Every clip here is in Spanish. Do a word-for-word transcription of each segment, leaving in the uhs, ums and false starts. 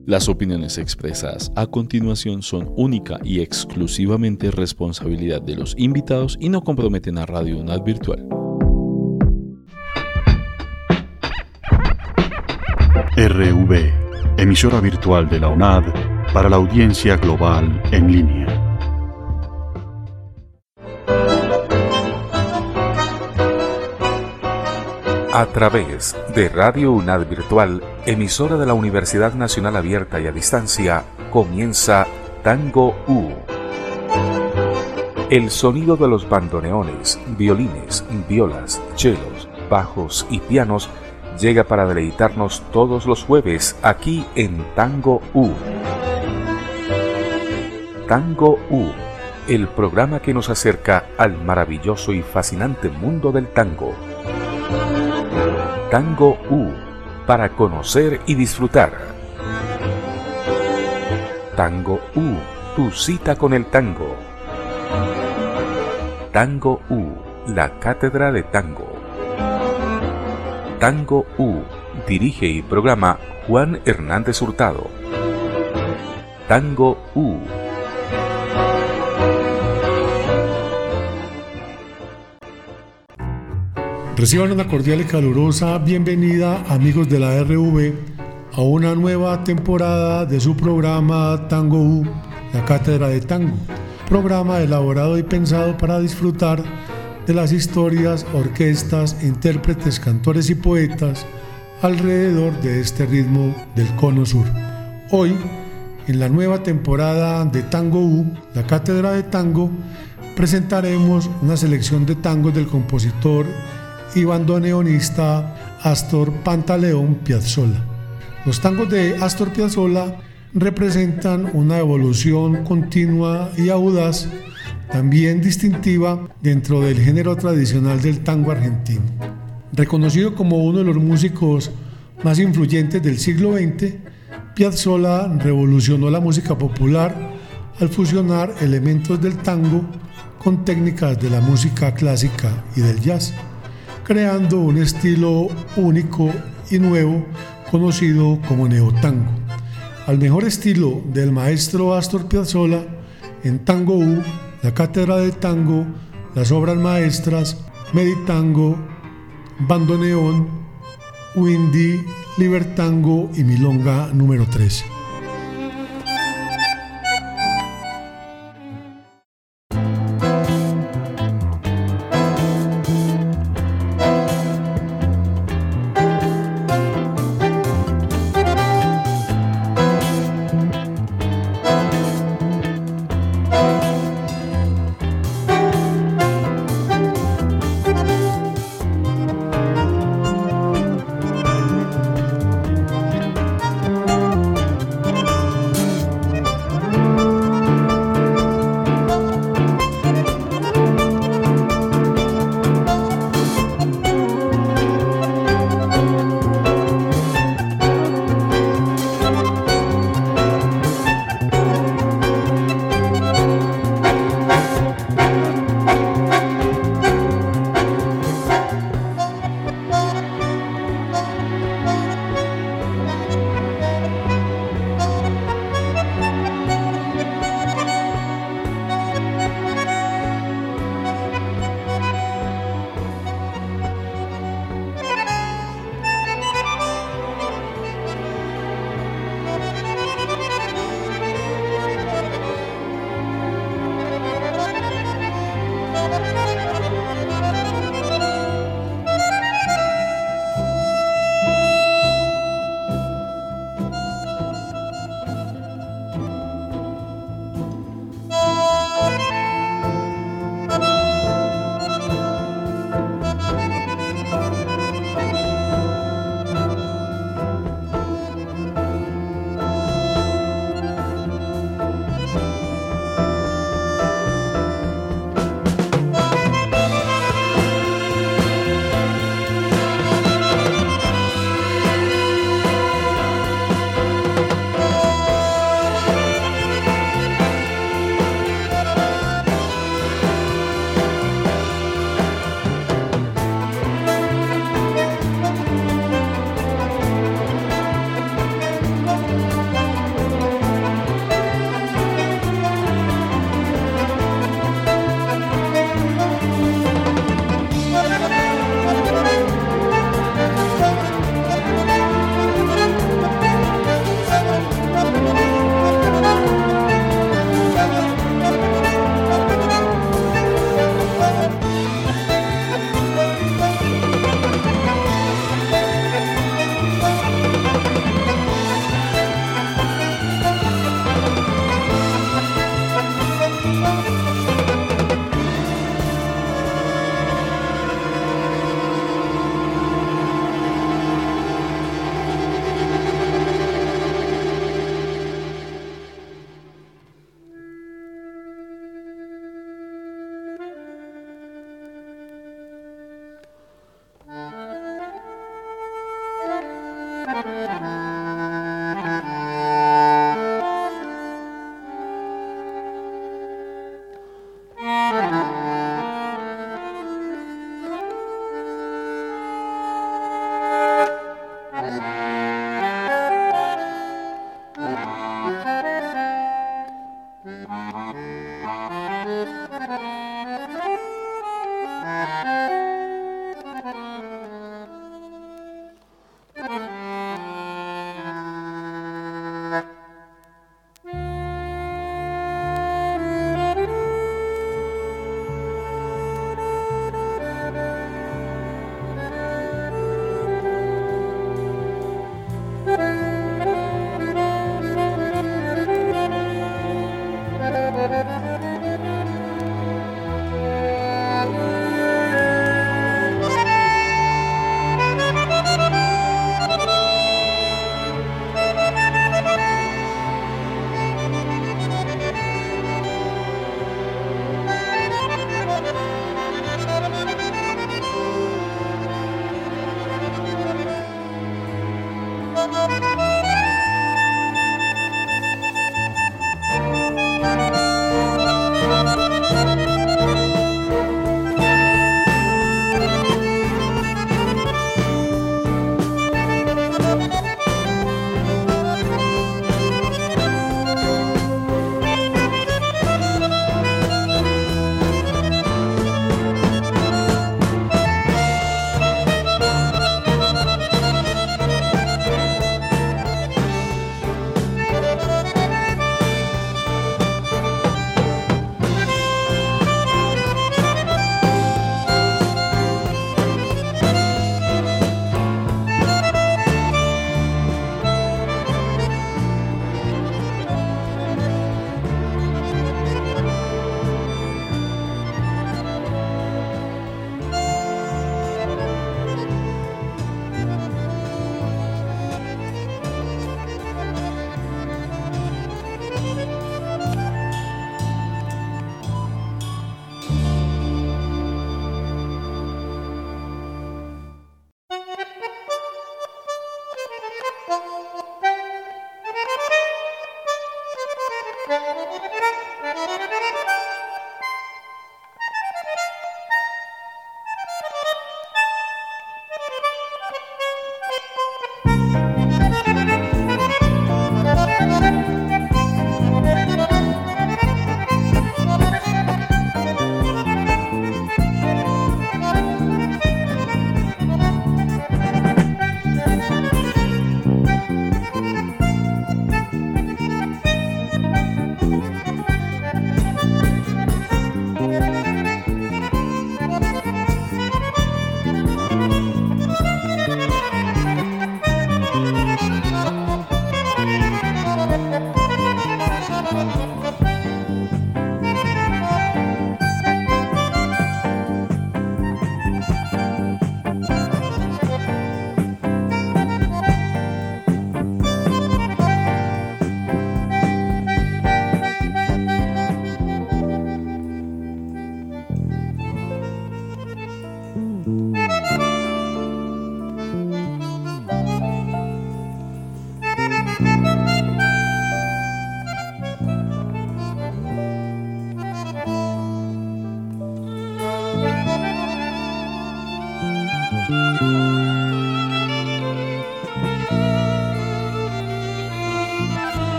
Las opiniones expresadas a continuación son única y exclusivamente responsabilidad de los invitados y no comprometen a Radio UNAD Virtual. R V, emisora virtual de la UNAD para la audiencia global en línea. A través de Radio UNAD Virtual, emisora de la Universidad Nacional Abierta y a Distancia, comienza Tango U. El sonido de los bandoneones, violines, violas, chelos, bajos y pianos llega para deleitarnos todos los jueves aquí en Tango U. Tango U, el programa que nos acerca al maravilloso y fascinante mundo del tango. Tango U, para conocer y disfrutar. Tango U, tu cita con el tango. Tango U, la cátedra de tango. Tango U, dirige y programa Juan Hernández Hurtado. Tango U. Reciban una cordial y calurosa bienvenida, amigos de la R V, a una nueva temporada de su programa Tango U, la cátedra de tango. Programa elaborado y pensado para disfrutar de las historias, orquestas, intérpretes, cantores y poetas alrededor de este ritmo del Cono Sur. Hoy, en la nueva temporada de Tango U, la cátedra de tango, presentaremos una selección de tangos del compositor y bandoneonista Astor Pantaleón Piazzolla. Los tangos de Astor Piazzolla representan una evolución continua y audaz, también distintiva dentro del género tradicional del tango argentino. Reconocido como uno de los músicos más influyentes del siglo veinte, Piazzolla revolucionó la música popular al fusionar elementos del tango con técnicas de la música clásica y del jazz, creando un estilo único y nuevo conocido como neotango. Al mejor estilo del maestro Astor Piazzolla, en Tango U, la cátedra de tango, las obras maestras Meditango, Bandoneón, Windy, Libertango y Milonga número trece.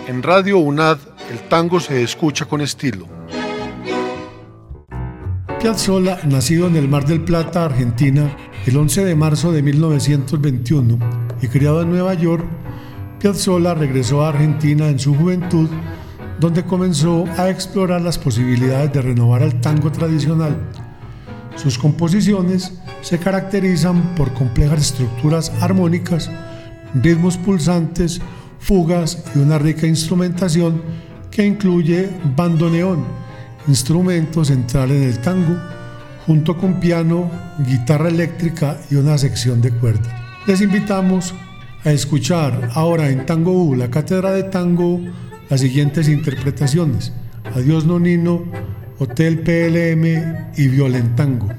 En Radio UNAD, el tango se escucha con estilo. Piazzolla, nacido en el Mar del Plata, Argentina, el once de marzo de mil novecientos veintiuno y criado en Nueva York, Piazzolla regresó a Argentina en su juventud, donde comenzó a explorar las posibilidades de renovar el tango tradicional. Sus composiciones se caracterizan por complejas estructuras armónicas, ritmos pulsantes, fugas y una rica instrumentación que incluye bandoneón, instrumento central en el tango, junto con piano, guitarra eléctrica y una sección de cuerdas. Les invitamos a escuchar ahora en Tango U, la cátedra de tango, las siguientes interpretaciones: Adiós Nonino, Hotel P L M y Violentango.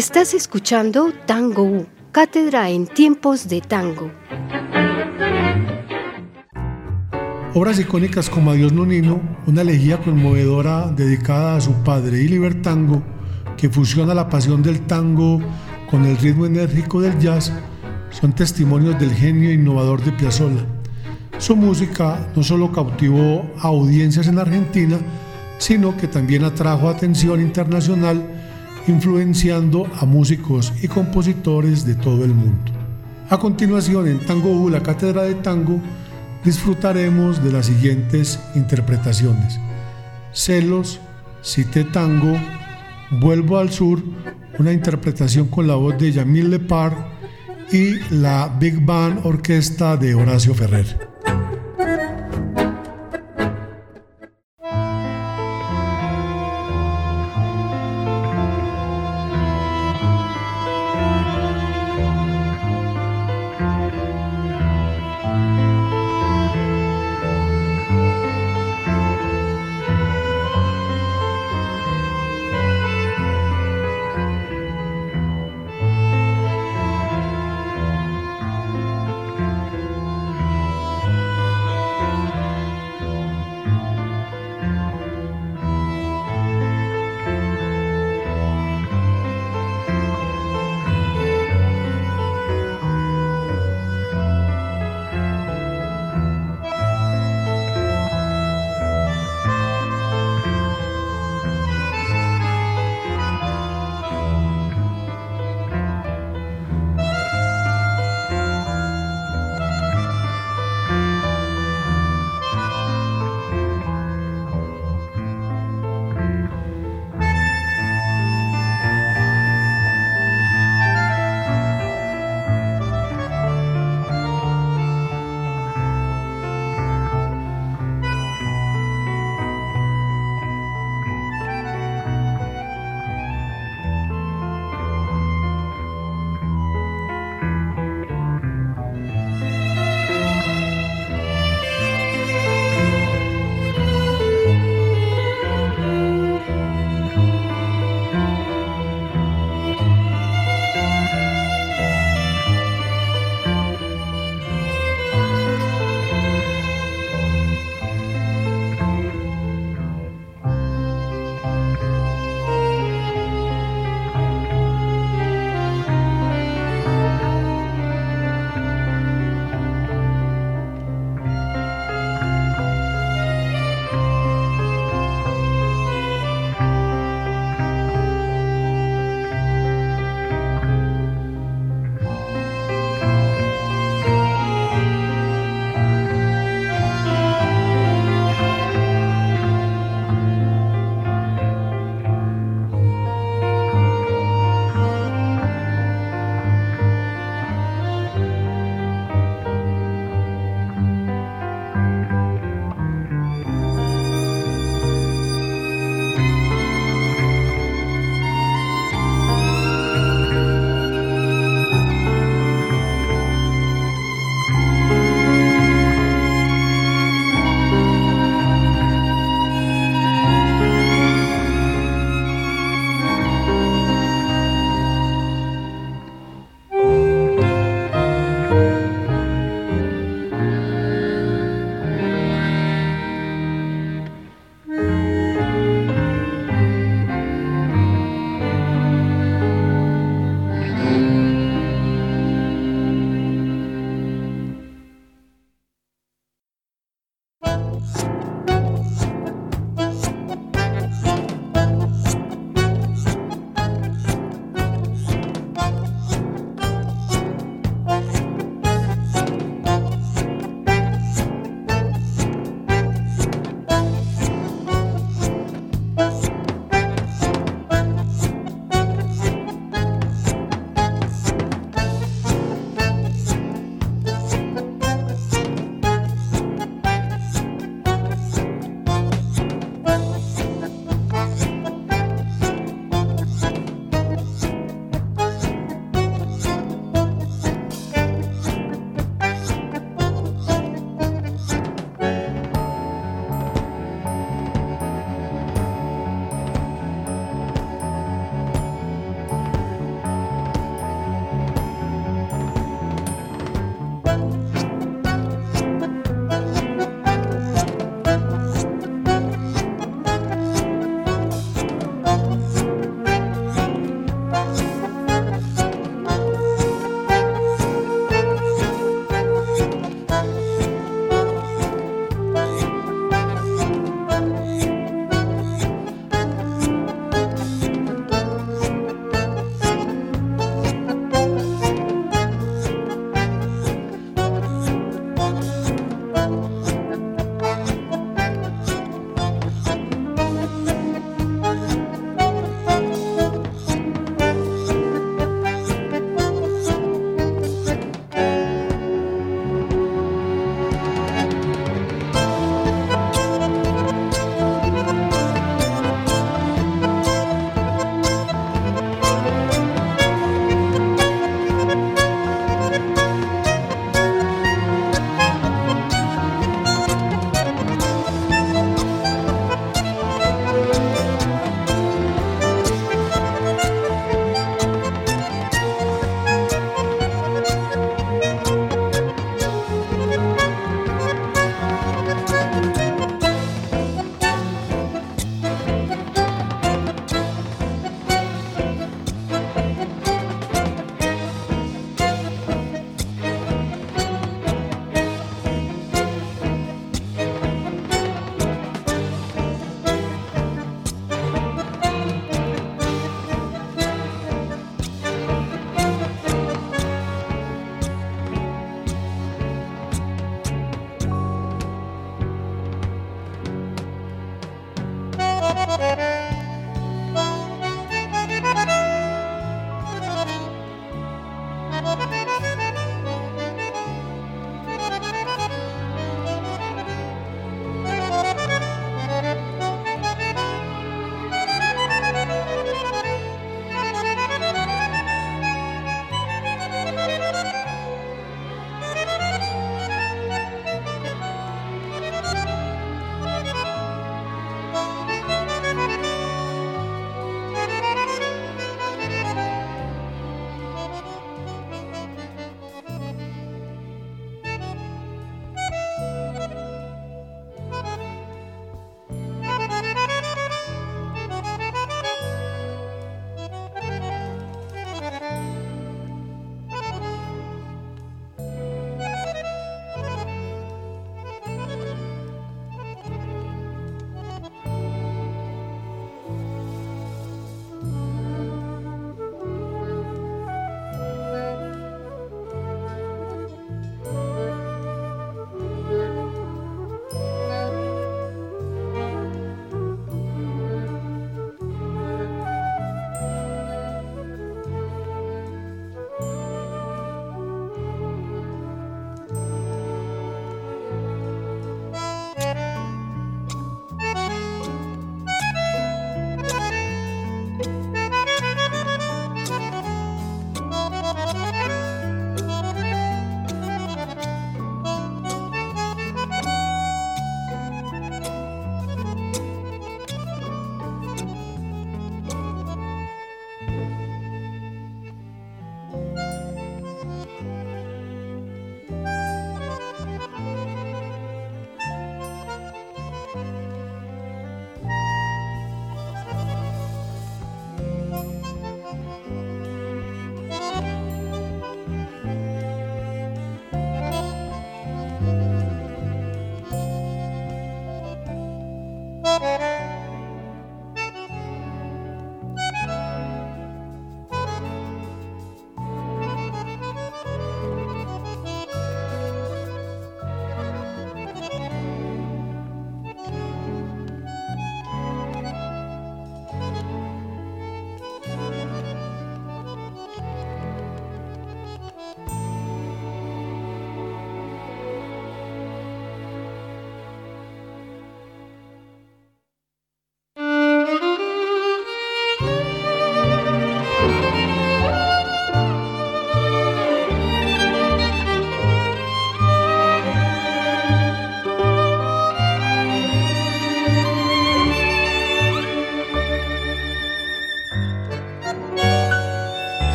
Estás escuchando Tango U, Cátedra en Tiempos de Tango. Obras icónicas como Adiós Nonino, una elegía conmovedora dedicada a su padre, y Libertango, que fusiona la pasión del tango con el ritmo enérgico del jazz, son testimonios del genio innovador de Piazzolla. Su música no solo cautivó a audiencias en Argentina, sino que también atrajo atención internacional, influenciando a músicos y compositores de todo el mundo. A continuación, en Tango U, la Cátedra de Tango, disfrutaremos de las siguientes interpretaciones: Celos, Cité Tango, Vuelvo al Sur, una interpretación con la voz de Yamil Lepar, y la Big Band Orquesta de Horacio Ferrer.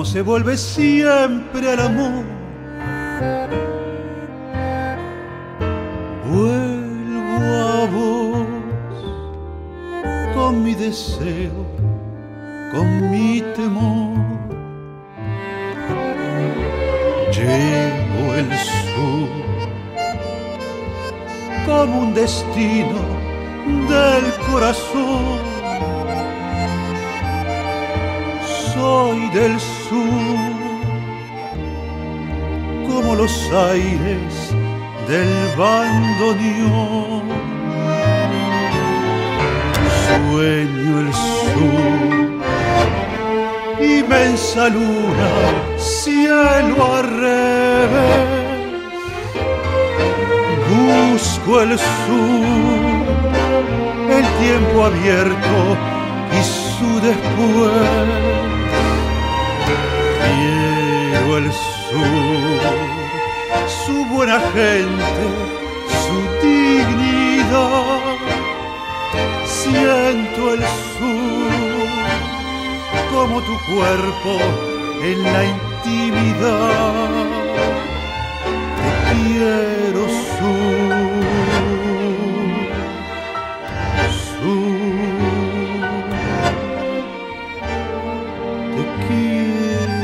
se vuelve siempre al amor. Vuelvo a vos con mi deseo, con mi temor. Llevo el sur como un destino del corazón. Soy del sur como los aires del bandoneón. Sueño el sur, inmensa luna, cielo al revés. Busco el sur, el tiempo abierto y su después. Quiero el sur, su buena gente, su dignidad. Siento el sur como tu cuerpo en la intimidad. Te quiero sur, sur, te quiero.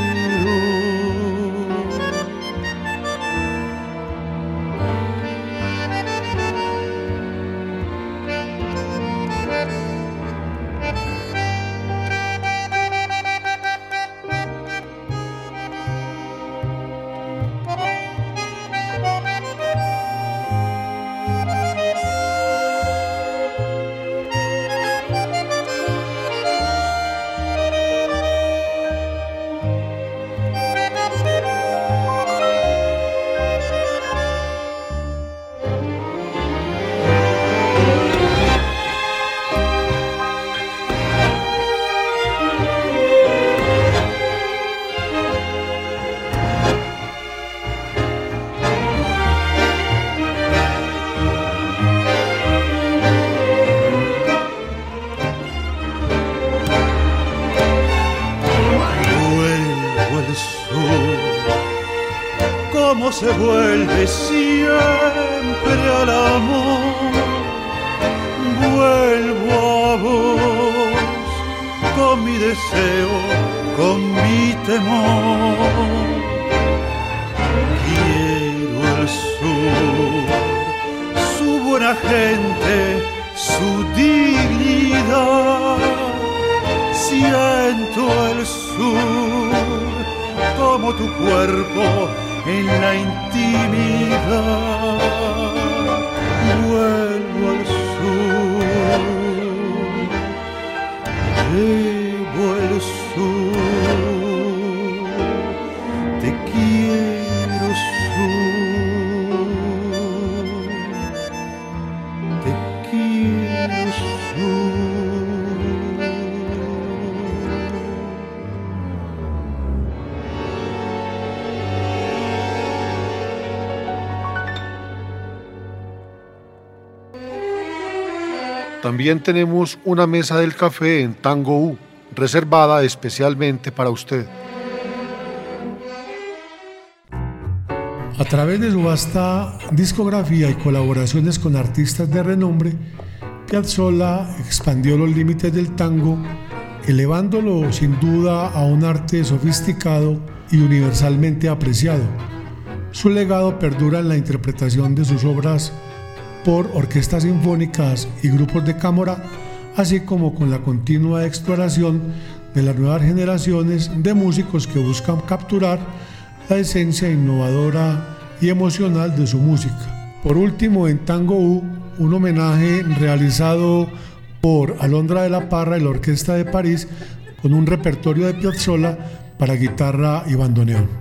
Se vuelve siempre al amor. Vuelvo a vos con mi deseo, con mi temor. Quiero el sur, su buena gente, su dignidad. Siento el sur como tu cuerpo en la intimidad. Vuelvo al sur, llevo el sur, te quiero sur, te quiero sur. También tenemos una mesa del café en Tango U, reservada especialmente para usted. A través de su vasta discografía y colaboraciones con artistas de renombre, Piazzolla expandió los límites del tango, elevándolo sin duda a un arte sofisticado y universalmente apreciado. Su legado perdura en la interpretación de sus obras por orquestas sinfónicas y grupos de cámara, así como con la continua exploración de las nuevas generaciones de músicos que buscan capturar la esencia innovadora y emocional de su música. Por último, en Tango U, un homenaje realizado por Alondra de la Parra y la Orquesta de París con un repertorio de Piazzolla para guitarra y bandoneón.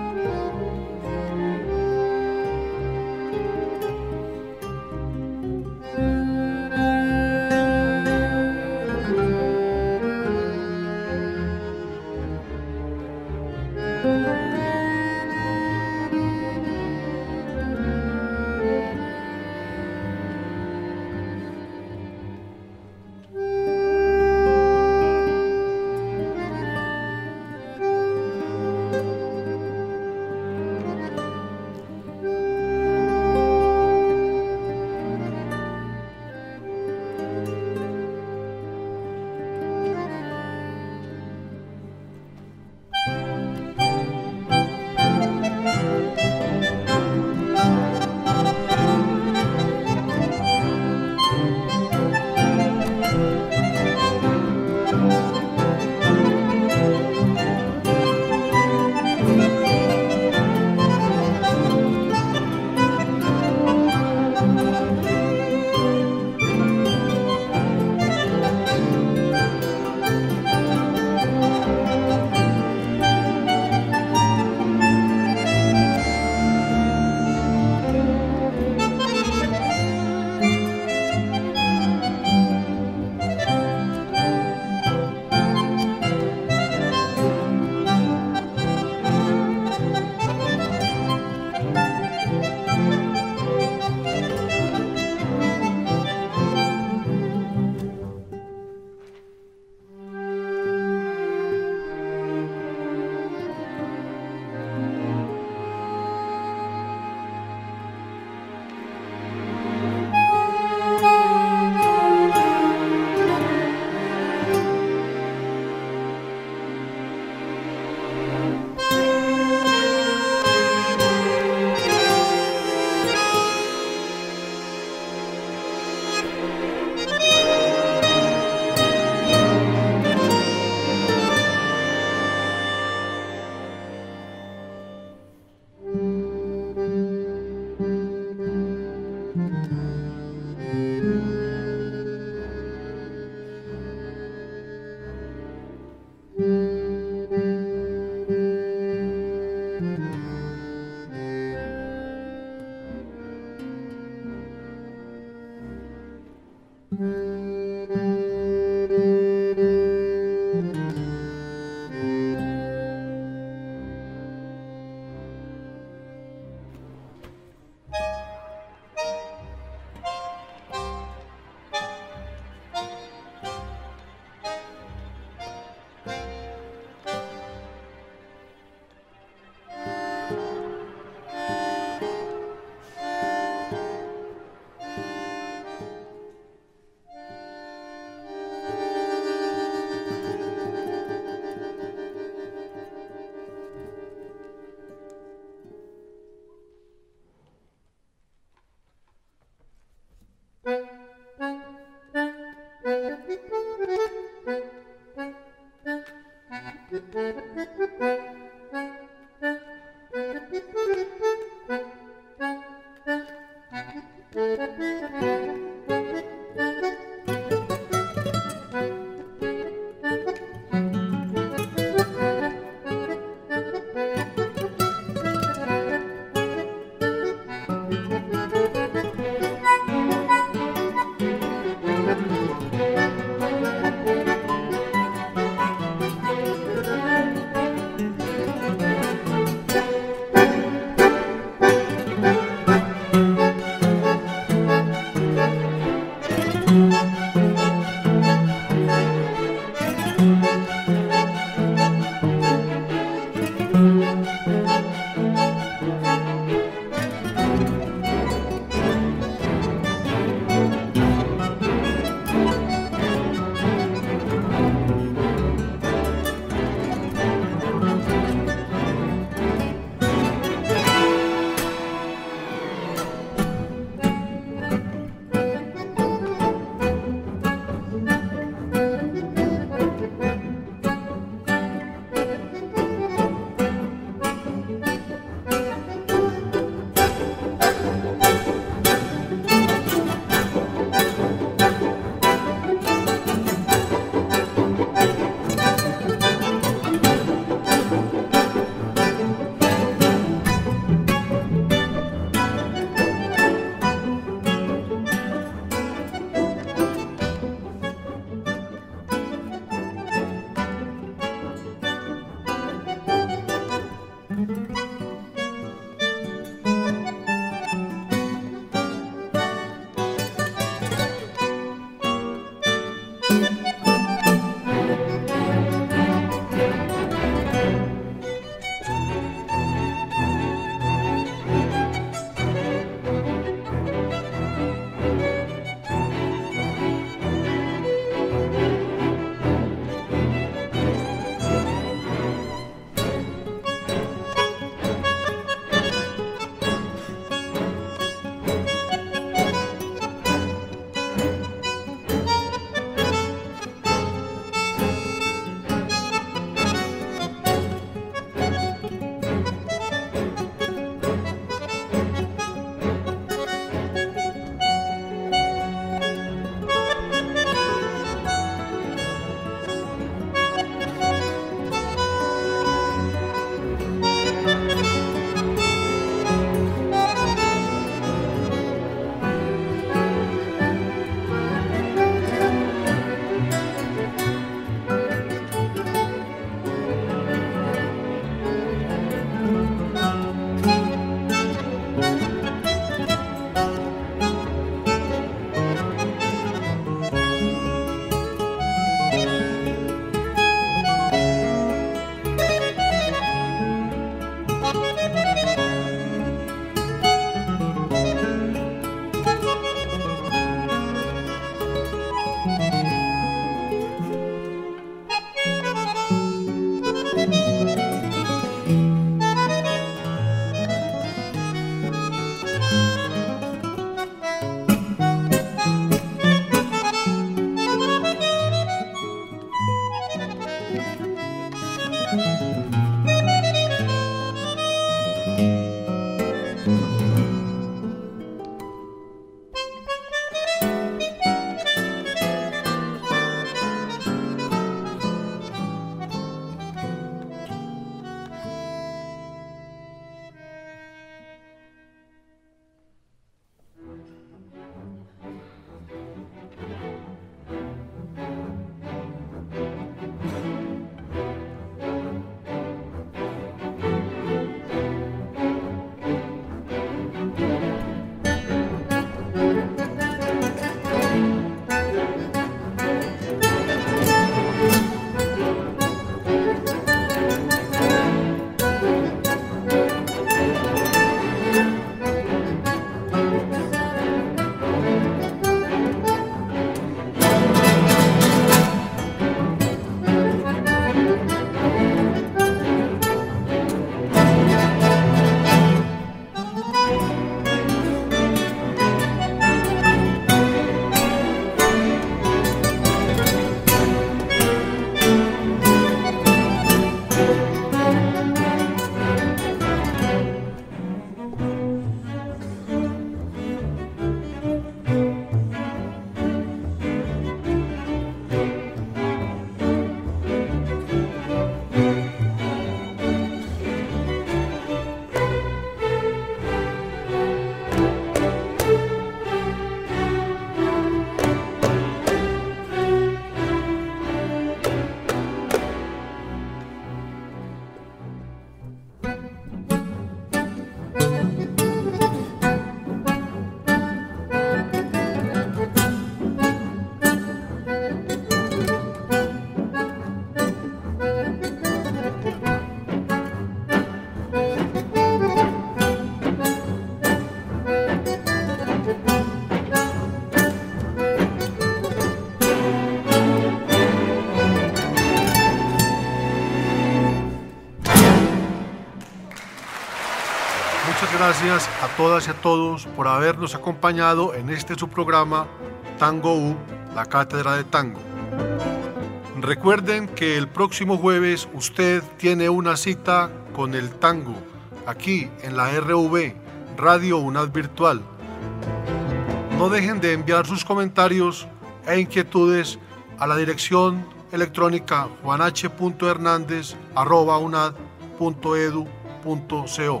gracias a todas y a todos por habernos acompañado en este su programa Tango U, la Cátedra de Tango. Recuerden que el próximo jueves usted tiene una cita con el tango aquí en la R V, Radio UNAD Virtual. No dejen de enviar sus comentarios e inquietudes a la dirección electrónica juanh punto hernandez arroba unad punto edu punto co.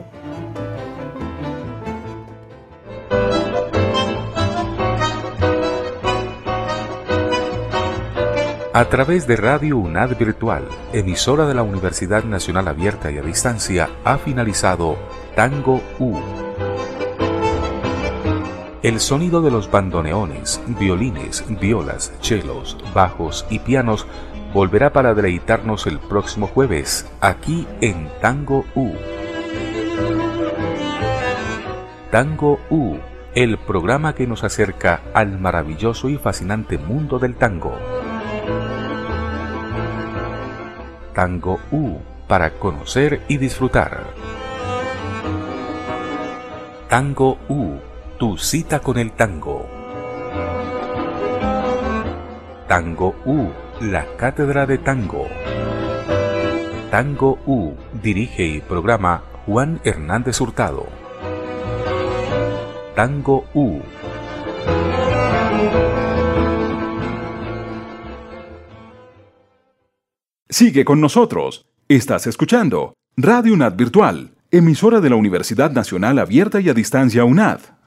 A través de Radio UNAD Virtual, emisora de la Universidad Nacional Abierta y a Distancia, ha finalizado Tango U. El sonido de los bandoneones, violines, violas, chelos, bajos y pianos volverá para deleitarnos el próximo jueves, aquí en Tango U. Tango U, el programa que nos acerca al maravilloso y fascinante mundo del tango. Tango U, para conocer y disfrutar. Tango U, tu cita con el tango. Tango U, la Cátedra de Tango. Tango U, dirige y programa Juan Hernández Hurtado. Tango U. Sigue con nosotros. Estás escuchando Radio UNAD Virtual, emisora de la Universidad Nacional Abierta y a Distancia UNAD.